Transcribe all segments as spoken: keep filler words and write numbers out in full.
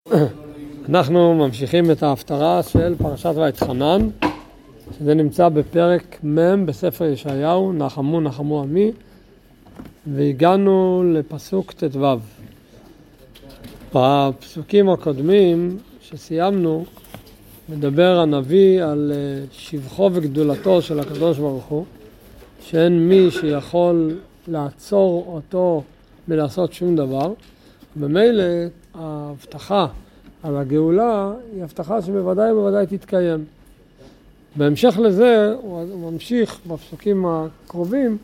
אנחנו ממשיכים את ההפטרה של פרשת ואתחנן, שזה נמצא בפרק מ' בספר ישעיהו, נחמו נחמו עמי, והגענו לפסוק ט"ו. בפסוקים הקודמים שסיימנו מדבר הנביא על שבחו וגדולתו של הקדוש ברוך הוא, שאין מי שיכול לעצור אותו מלעשות שום דבר. במילא ההבטחה על הגאולה היא הבטחה שבוודאי ובוודאי תתקיים. בהמשך לזה הוא ממשיך בפסוקים הקרובים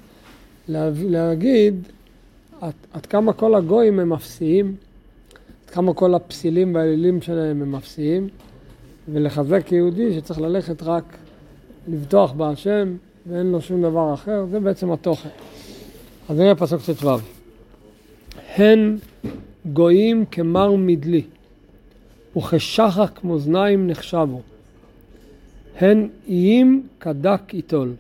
להגיד עד, עד כמה כל הגויים הם אפסיים, עד כמה כל הפסילים והאלילים שלהם הם אפסיים, ולחזק יהודי שצריך ללכת רק לבטוח בהשם ואין לו שום דבר אחר. זה בעצם התוכן. אז נראה פסוק ט"ו. הן גויים כמר מדלי וכשחק מאזניים נחשבו, הן איים כדק איתול.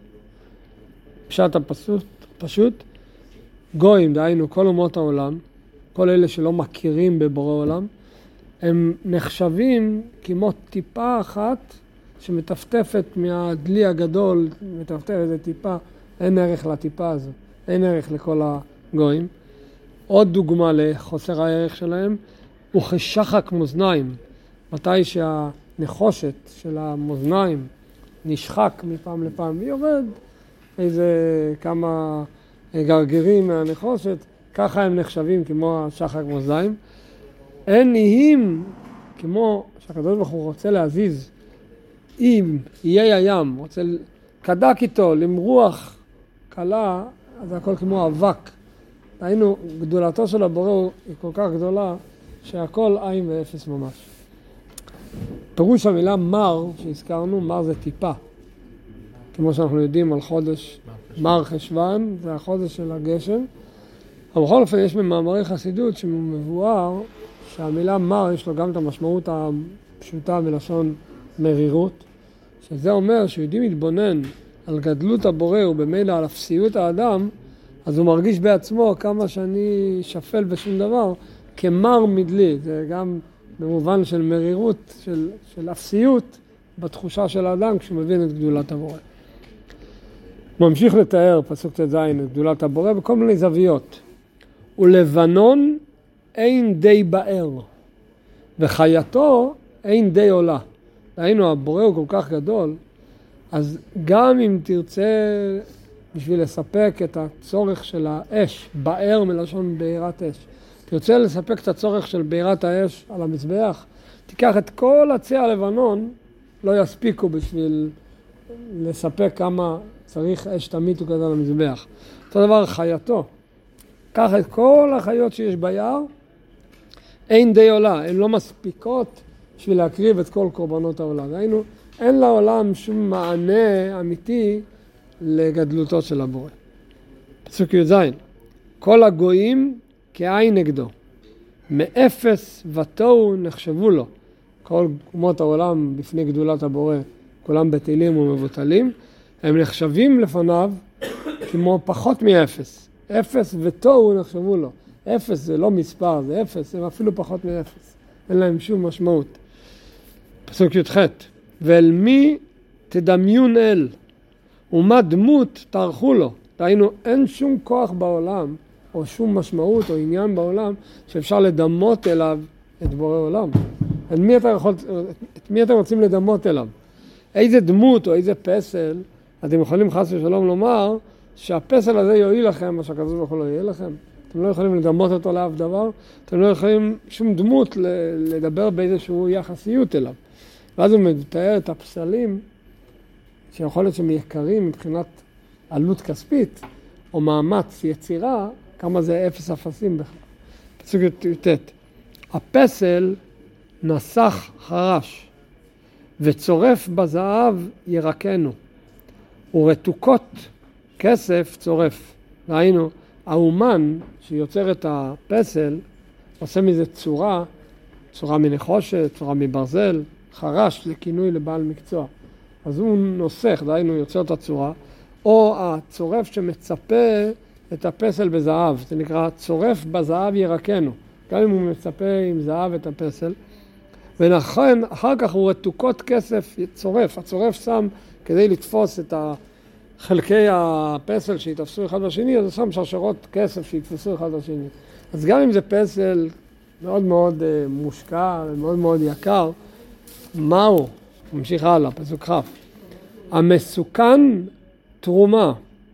פשט הפשוט, פשוט גויים, דהיינו כל אומות העולם, כל אלה שלא מכירים בבורא עולם, הם נחשבים כמו טיפה אחת שמטפטפת מהדלי הגדול, מטפטפת את טיפה, אין ערך לטיפה הזו, אין ערך לכל הגויים. עוד דוגמה לחוסר הערך שלהם, הוא כשחק מאזניים. מתי שהנחושת של המאזניים נשחק מפעם לפעם, ויורד איזה כמה גרגרים מהנחושת, ככה הם נחשבים כמו השחק מאזניים. אין נהיים כמו שהקדוש ברוך הוא רוצה להזיז, אם איי הים, רוצה כדק איתו, למרוח קלה, אז הכל כמו אבק. היינו, גדולתו של הבורא היא כל כך גדולה, שהכל עין ואפס ממש. פירוש המילה מר שהזכרנו, מר זה טיפה. כמו שאנחנו יודעים על חודש מר חשוון, זה החודש של הגשם. אבל בכל אופן יש במאמרי חסידות שמבואר שהמילה מר יש לו גם את המשמעות הפשוטה מלשון מרירות, שזה אומר שיהודי מתבונן על גדלות הבורא ובמילא על אפסיות האדם, אז הוא מרגיש בעצמו כמה שאני שפל בשום דבר, כמר מדלי. זה גם במובן של מרירות, של, של אפסיות בתחושה של האדם כשהוא מבין את גדולת הבורא. ממשיך לתאר פסוק ט"ז את גדולת הבורא בכל מיני זוויות. ולבנון אין די באר, וחייתו אין די עולה. היינו, הבורא הוא כל כך גדול, אז גם אם תרצה בשביל לספק את הצורך של האש, באר מלשון בעירת אש, תרצה לספק את הצורך של בעירת האש על המזבח, תיקח את כל עצי הלבנון, לא יספיקו בשביל לספק כמה צריך אש תמיד וכזה על המזבח. אותו דבר חייתו, קח את כל החיות שיש ביער, אין די עולה, הן לא מספיקות בשביל להקריב את כל קורבנות העולם. היינו, אין לעולם שום מענה אמיתי לגדלותו של הבורא. פסוק י"ז, כל הגויים כעין נגדו, מאפס ותוהו נחשבו לו. כל אומות העולם בפני גדולת הבורא, כולם בטלים ומבוטלים, הם נחשבים לפניו כמו פחות מאפס. אפס ותוהו נחשבו לו. אפס זה לא מספר, זה אפס, הם אפילו פחות מאפס. אין להם שום משמעות. פסוק י"ח, ואל מי תדמיון אל, ומה דמות תערכו לו. דהיינו, אין שום כוח בעולם, או שום משמעות או עניין בעולם, שאפשר לדמות אליו את בורא עולם. את מי אתה יכול, את מי אתם רוצים לדמות אליו? איזה דמות או איזה פסל, אתם יכולים חס ושלום לומר, שהפסל הזה יועיל לכם, מה שהקדוש ברוך הוא לא יועיל לכם. אתם לא יכולים לדמות אותו לאף דבר, אתם לא יכולים שום דמות לדבר באיזשהו יחסיות אליו. ואז הוא מתאר את הפסלים, שיכול להיות שהם יקרים מבחינת עלות כספית, או מאמץ יצירה, כמה זה אפס אפסים בכלל. פסוק י"ט, הפסל נסח חרש, וצורף בזהב ירקנו, ורתוקות כסף צורף. ראינו, האומן שיוצר את הפסל, עושה מזה צורה, צורה מנחושת, צורה מברזל, חרש לכינוי לבעל מקצוע. אז הוא נוסח, דהיינו יוצר את הצורה, או הצורף שמצפה את הפסל בזהב, זה נקרא צורף בזהב ירקנו. גם אם הוא מצפה עם זהב את הפסל, ונכון, אחר כך הוא רתוקות כסף צורף, הצורף שם כדי לתפוס את חלקי הפסל שיתפסו אחד בשני, אז הוא שם שרשרות כסף שיתפסו אחד בשני. אז גם אם זה פסל מאוד מאוד מושקע ומאוד מאוד יקר, מהו? ממשיך הלאה, פסוק כ'. המסוכן תרומה,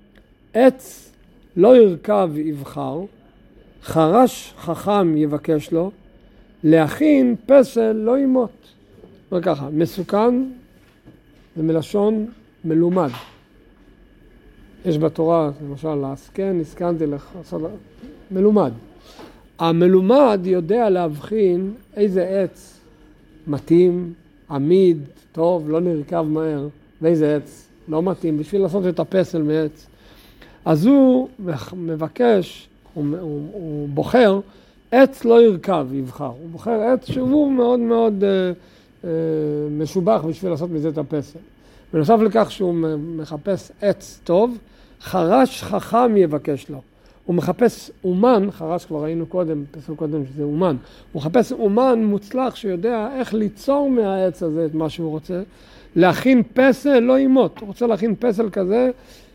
עץ לא ירכב יבחר, חרש חכם יבקש לו, להכין פסל לא ימות. אומר ככה, מסוכן זה מלשון מלומד. יש בתורה, למשל, להסכן, הסכנתי לך, מלומד. המלומד יודע להבחין איזה עץ מתאים, עמיד, טוב, לא נרכב מהר, ואיזה עץ לא מתאים, בשביל לעשות את הפסל מעץ. אז הוא מבקש, הוא, הוא, הוא בוחר, עץ לא ירכב, יבחר. הוא בוחר עץ שהוא מאוד מאוד אה, אה, משובח בשביל לעשות מזה את הפסל. בנוסף לכך שהוא מחפש עץ טוב, חרש חכם יבקש לו. הוא מחפש אומן, חרש כבר ראינו קודם, פסוק קודם שזה אומן. הוא מחפש אומן מוצלח שיודע איך ליצור מהעץ הזה את מה שהוא רוצה. להכין פסל לא ימות. הוא רוצה להכין פסל כזה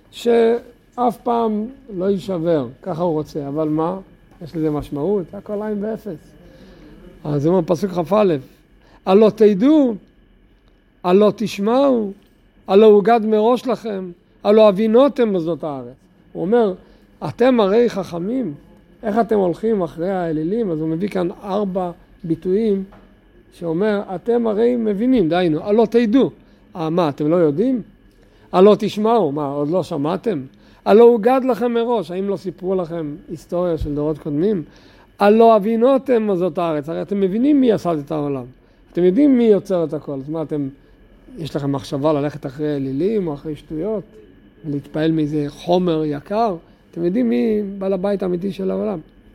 שאף פעם לא יישבר. ככה הוא רוצה. אבל מה? יש לזה משמעות. הכל עין ואפס. אז זה אומר פסוק כ"א. הלא תדעו, הלא תשמעו, הלא הוגד מראש לכם, הלא הבינותם בזאת הארץ. הוא אומר, אתם הרי חכמים, איך אתם הולכים אחרי האלילים? אז הוא מביא כאן ארבע ביטויים שאומר, אתם הרי מבינים, דיינו, הלא תדעו. אה, מה, אתם לא יודעים? הלא תשמעו, מה, עוד לא שמעתם? הלא הוגד לכם מראש, האם לא סיפרו לכם היסטוריה של דורות קודמים? הלא הבינותם בזאת הארץ, הרי אתם מבינים מי עשה את העולם. אתם יודעים מי יוצר את הכל. אז מה, אתם, יש לכם מחשבה ללכת אחרי אלילים או אחרי שטויות? ולהתפעל מאיזה חומר יקר? אתם יודעים מי בעל הבית האמיתי של העולם.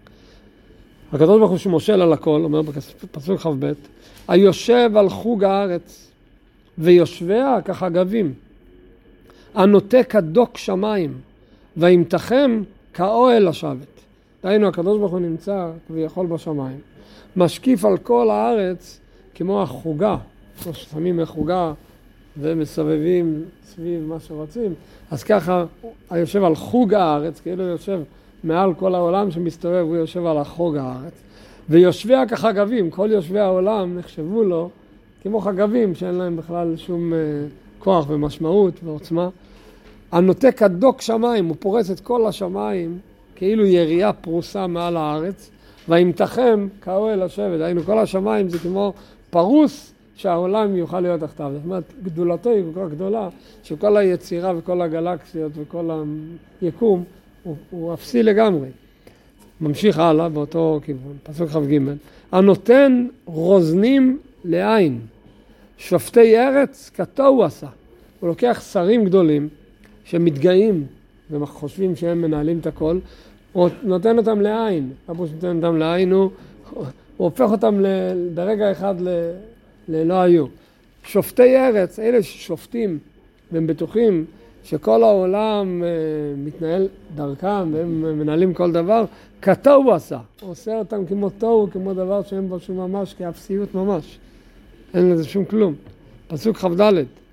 הקדוש ברוך הוא שמושל על הכל, אומר בפסוק כ"ב, היושב על חוג הארץ ויושביה כחגבים, הנוטה כדוק שמיים וימתחם כאוהל השבת. דהיינו, הקדוש ברוך הוא נמצא ויכול בשמיים, משקיף על כל הארץ כמו החוגה, כמו ששמים מחוגה ומסובבים סביב מה שרוצים, אז ככה היושב על חוג הארץ, כאילו יושב מעל כל העולם שמסתובב, הוא יושב על החוג הארץ, ויושביה כחגבים, כל יושבי העולם נחשבו לו כמו חגבים שאין להם בכלל שום כוח ומשמעות ועוצמה. הנוטה כדוק שמיים, הוא פורס את כל השמיים כאילו ירייה פרוסה מעל הארץ, וימתחם כאוהל השבת. היינו, כל השמיים זה כמו פרוס שהעולם יוכל להיות תחתיו. זאת אומרת, גדולתו היא כל כך גדולה, שכל היצירה וכל הגלקסיות וכל היקום הוא, הוא אפסי לגמרי. ממשיך הלאה באותו כיוון, פסוק כ"ג. הנותן רוזנים לעין, שופטי ארץ כתוהו עשה. הוא לוקח שרים גדולים שמתגאים וחושבים שהם מנהלים את הכל, הוא נותן אותם לעין. אבו שנותן אותם לעין, הוא, הוא הופך אותם ל, ברגע אחד ל, ללא היו. שופטי ארץ, אלה ששופטים והם בטוחים שכל העולם אה, מתנהל דרכם והם מנהלים כל דבר, כתוהו עשה. הוא עושה אותם כמו תוהו, כמו דבר שאין בו שום ממש, כאפסיות ממש. אין לזה שום כלום. פסוק כ"ד.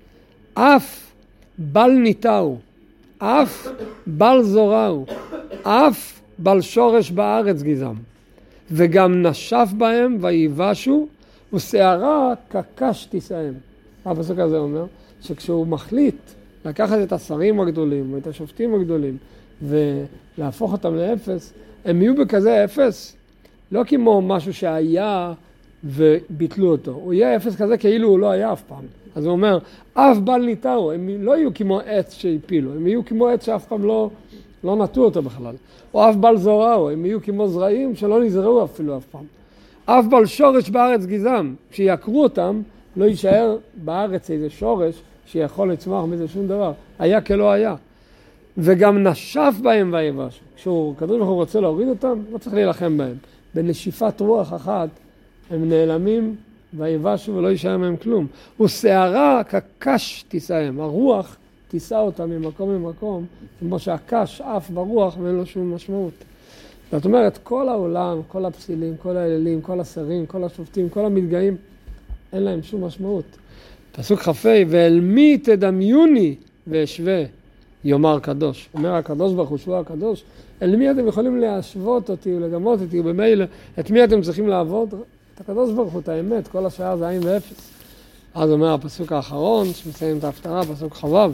אף בל ניטעו, אף בל זורעו, אף בל שורש בארץ גזם, וגם נשף בהם ויבשו, ושערה כקש תישאם. הפסוק הזה אומר שכשהוא מחליט לקחת את השרים הגדולים ואת השופטים הגדולים ולהפוך אותם לאפס, הם יהיו בכזה אפס, לא כמו משהו שהיה וביטלו אותו. הוא יהיה אפס כזה כאילו הוא לא היה אף פעם. אז הוא אומר, אף בל ניטעו, הם לא יהיו כמו עץ שהפילו, הם יהיו כמו עץ שאף פעם לא, לא נטעו אותו בכלל. או אף בל זורעו, הם יהיו כמו זרעים שלא נזרעו אפילו אף פעם. אף בל שורש בארץ גזם, כשיקרו אותם, לא יישאר בארץ איזה שורש שיכול לצמוח מזה שום דבר. היה כלא היה. וגם נשף בהם ויבשו. כשהוא, הקדוש ברוך הוא רוצה להוריד אותם, לא צריך להילחם בהם. בנשיפת רוח אחת, הם נעלמים ויבשו ולא יישאר מהם כלום. ושערה כקש תישאם. הרוח תישא אותם ממקום למקום, כמו שהקש עף ברוח ואין לו שום משמעות. זאת אומרת, כל העולם, כל הפסילים, כל האלילים, כל השרים, כל השופטים, כל המתגאים, אין להם שום משמעות. פסוק חפי, ואל מי תדמיוני ואשווה, יאמר קדוש. אומר הקדוש ברוך הוא, שהוא הקדוש, אל מי אתם יכולים להשוות אותי ולדמות אותי, ובמילא, את מי אתם צריכים לעבוד? את הקדוש ברוך הוא, את האמת, כל השעה זה עין ואפס. אז אומר הפסוק האחרון, שמסיים את ההפטרה, פסוק חבב,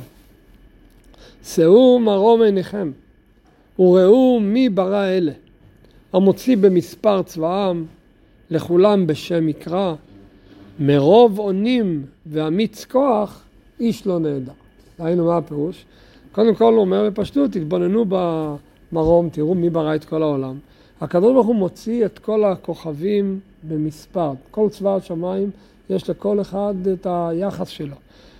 שאו מרום עיניכם, וראו מי ברא אלה, המוציא במספר צבאם, לכולם בשם יקרא, מרוב עונים ואמיץ כוח, איש לא נהדר. ראינו מה הפירוש? קודם כל הוא אומר בפשטות, תתבוננו במרום, תראו מי ברא את כל העולם. הקדוש ברוך הוא מוציא את כל הכוכבים במספר. כל צבא השמיים יש לכל אחד את היחס שלו.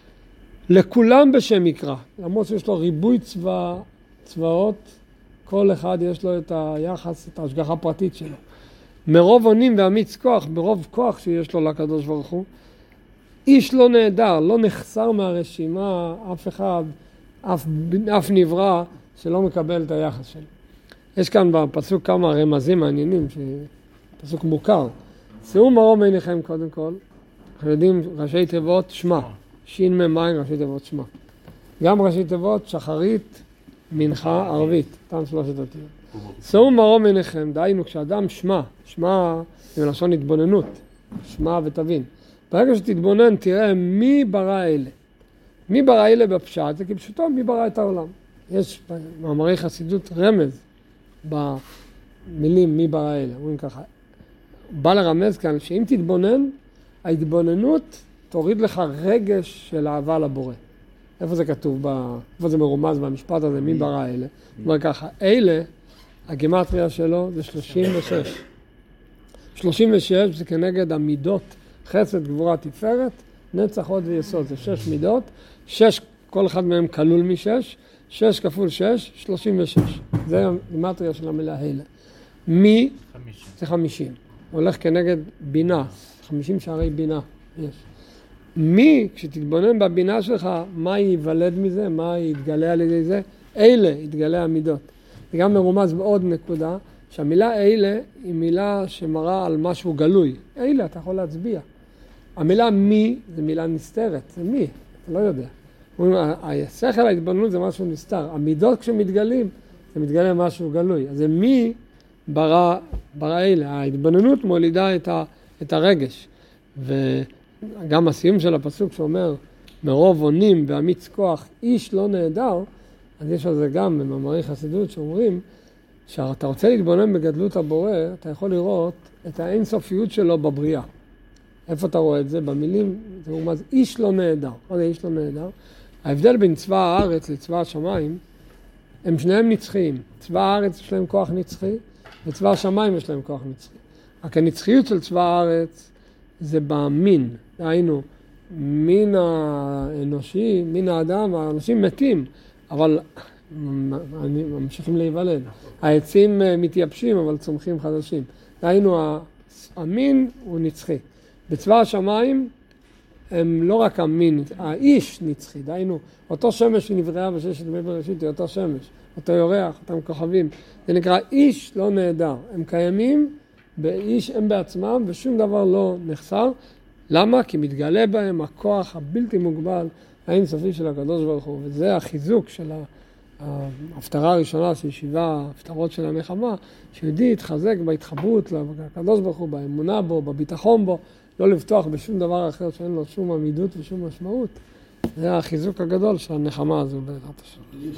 לכולם בשם יקרא. למרות שיש לו ריבוי צבא, צבאות, כל אחד יש לו את היחס, את ההשגחה הפרטית שלו. מרוב עונים ואמיץ כוח, ברוב כוח שיש לו לקדוש ברוך הוא, איש לא נהדר, לא נחסר מהרשימה אף אחד, אף, אף נברא שלא מקבל את היחס שלו. יש כאן בפסוק כמה רמזים מעניינים, פסוק מוכר. שאו מרום עיניכם קודם כל, אנחנו יודעים ראשי תיבות שמה, שין ממים ראשי תיבות שמה. גם ראשי תיבות שחרית, מנחה, ערבית, אותם שלושת אותיות. שאו מרום עיניכם, דהיינו כשאדם שמה, שמה זה מלשון התבוננות, שמה ותבין. ברגע שתתבונן תראה מי ברא אלה. מי ברא אלה בפשט, זה כפשוטו מי ברא את העולם. יש במאמרי חסידות רמז במילים מי ברא אלה, אומרים ככה. בא לרמז כאן שאם תתבונן, ההתבוננות תוריד לך רגש של אהבה לבורא. איפה זה כתוב? איפה זה מרומז במשפט הזה, מי ברא אלה? אומר ככה, אלה, הגימטריה שלו זה שלושים ושש. שלושים ושש זה כנגד המידות, חסד, גבורה, תפארת, נצח, הוד ויסוד. זה שש מידות, שש, כל אחד מהם כלול משש, שש כפול שש, שלושים ושש. זה הגימטריה של המילה אלה. מי? זה חמישים. הולך כנגד בינה, חמישים שערי בינה יש. מי, כשתתבונן בבינה שלך, מה ייוולד מזה, מה יתגלה על ידי זה? אלה יתגלה המידות. זה גם מרומז בעוד נקודה, שהמילה אלה היא מילה שמראה על משהו גלוי. אלה, אתה יכול להצביע. המילה מי זה מילה נסתרת, זה מי, אתה לא יודע. השכל ההתבוננות זה משהו נסתר. המידות כשמתגלים, זה מתגלה משהו גלוי. אז זה מי ברא, ברא אלה. ההתבוננות מולידה את, ה, את הרגש. וגם הסיום של הפסוק שאומר, מרוב עונים ואמיץ כוח, איש לא נהדר, אז יש על זה גם במאמרי חסידות שאומרים, שאתה רוצה להתבונן בגדלות הבורא, אתה יכול לראות את האינסופיות שלו בבריאה. איפה אתה רואה את זה? במילים, זה מרומז, איש לא נהדר. מה זה איש לא נהדר? ההבדל בין צבא הארץ לצבא השמיים, הם שניהם נצחיים. צבא הארץ יש להם כוח נצחי, וצבא השמיים יש להם כוח נצחי. רק הנצחיות של צבא הארץ זה במין. דהיינו, מין האנושי, מין האדם, האנשים מתים, אבל ממשיכים להיוולד. העצים מתייבשים, אבל צומחים חדשים. דהיינו, המין הוא נצחי. בצבא השמיים הם לא רק המין, האיש נצחי. דהיינו, אותו שמש שנבראה בששת ימי בראשית, אותו שמש, אותו יורח, אותם כוכבים. זה נקרא איש לא נהדר. הם קיימים באיש הם בעצמם, ושום דבר לא נחסר. למה? כי מתגלה בהם הכוח הבלתי מוגבל, האינסופי של הקדוש ברוך הוא. וזה החיזוק של ההפטרה הראשונה של שבעה ההפטרות של הנחמה, שיהודי יתחזק בהתחברות לקדוש ברוך הוא, באמונה בו, בביטחון בו, לא לבטוח בשום דבר אחר שאין לו שום עמידות ושום משמעות. זה החיזוק הגדול של הנחמה הזו בעזרת השם.